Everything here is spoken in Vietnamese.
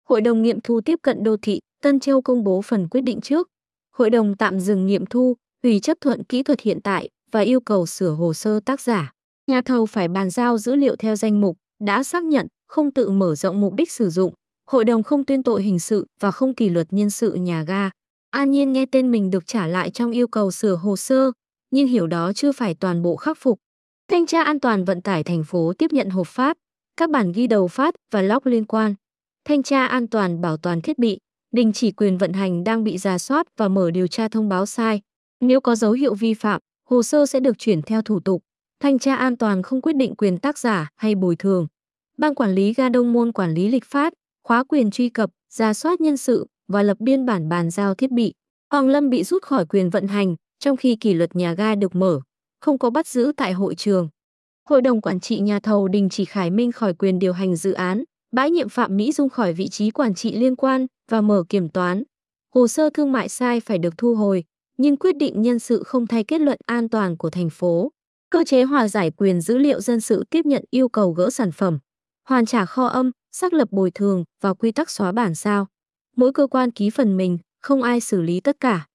Hội đồng nghiệm thu tiếp cận đô thị, Tân Châu công bố phần quyết định trước. Hội đồng tạm dừng nghiệm thu, hủy chấp thuận kỹ thuật hiện tại và yêu cầu sửa hồ sơ tác giả. Nhà thầu phải bàn giao dữ liệu theo danh mục, đã xác nhận, không tự mở rộng mục đích sử dụng. Hội đồng không tuyên tội hình sự và không kỷ luật nhân sự nhà ga. An Nhiên nghe tên mình được trả lại trong yêu cầu sửa hồ sơ, nhưng hiểu đó chưa phải toàn bộ khắc phục. Thanh tra an toàn vận tải thành phố tiếp nhận hộp phát, các bản ghi đầu phát và log liên quan. Thanh tra an toàn bảo toàn thiết bị, đình chỉ quyền vận hành đang bị rà soát và mở điều tra thông báo sai. Nếu có dấu hiệu vi phạm, hồ sơ sẽ được chuyển theo thủ tục. Thanh tra an toàn không quyết định quyền tác giả hay bồi thường. Ban quản lý ga Đông Môn quản lý lịch phát, khóa quyền truy cập, rà soát nhân sự và lập biên bản bàn giao thiết bị. Hoàng Lâm bị rút khỏi quyền vận hành, trong khi kỷ luật nhà ga được mở, không có bắt giữ tại hội trường. Hội đồng quản trị nhà thầu đình chỉ Khải Minh khỏi quyền điều hành dự án, bãi nhiệm Phạm Mỹ Dung khỏi vị trí quản trị liên quan và mở kiểm toán. Hồ sơ thương mại sai phải được thu hồi, nhưng quyết định nhân sự không thay kết luận an toàn của thành phố. Cơ chế hòa giải quyền dữ liệu dân sự tiếp nhận yêu cầu gỡ sản phẩm, hoàn trả kho âm, xác lập bồi thường và quy tắc xóa bản sao. Mỗi cơ quan ký phần mình, không ai xử lý tất cả.